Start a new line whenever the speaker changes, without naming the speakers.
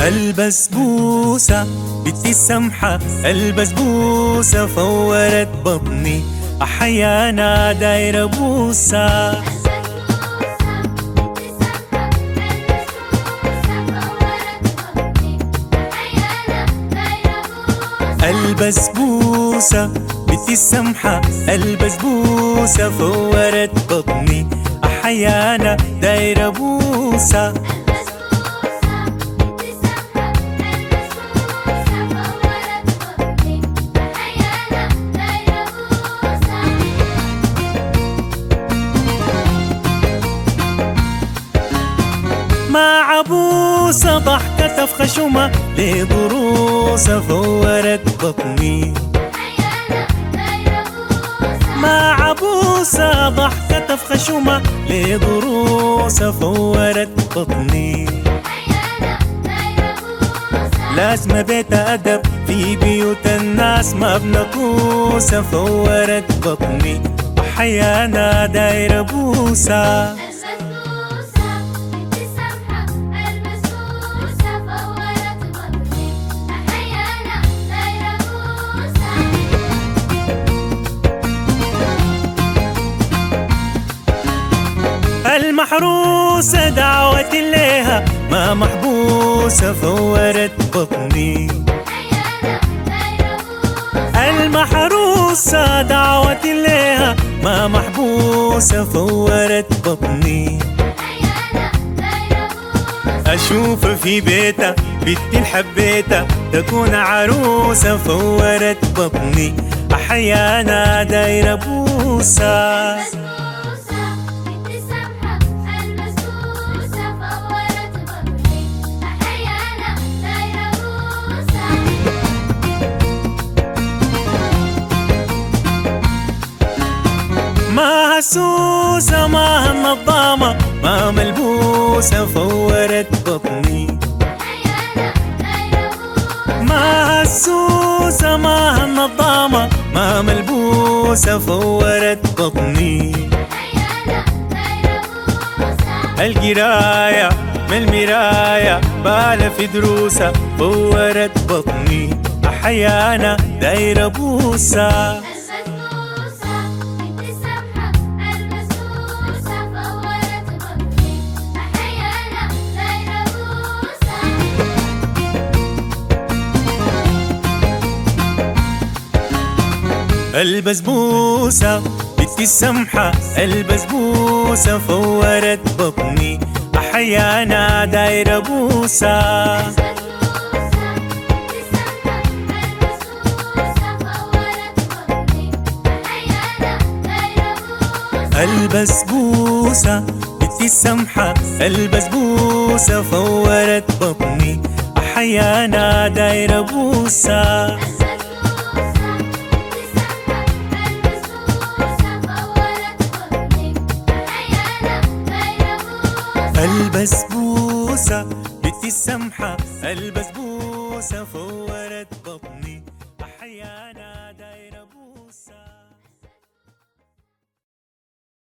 البسبوسة بنتي السمحة، البسبوسة فورت بطني، أحيانا دايرة بوسة. البسبوسة بنتي السمحة، البسبوسة فورت بطني، أحيانا دايرة بوسة. مع بوسة ضحكة في خشومة، لضروسة فورت بطني. مع بوسة ضحكة في خشومة، لضروسة فورت بطني. لازمة بيت أدب في بيوت الناس، ما بنكوسة فورت بطني، أحيانا دايرة بوسة. المحروسة دعوة إليها، ما محبوسة فورت بطني. المحروسة دعوة إليها، ما محبوسة فورت بطني. أشوف في بيتها بنتي الحبيتها، تكون عروسة فورت بطني، أحيانا دايرة بوسة. ما هسوسة ما هالنظامة، ما ملبوسة فورت بطني. ما هسوسة ما هالنظامة، ما ملبوسة فورت بطني. القراية من المراية، بالا في دروسة فورت بطني، أحيانا دايرة بوسة. البسبوسة بنتي السمحة، البسبوسة فورت بطني، أحيانا دايرة بوسة. البسبوسة بنتي السمحة، البسبوسة فورت بطني، أحيانا دايرة بوسة. البسبوسة بنتي السمحة، البسبوسة فورت بطني.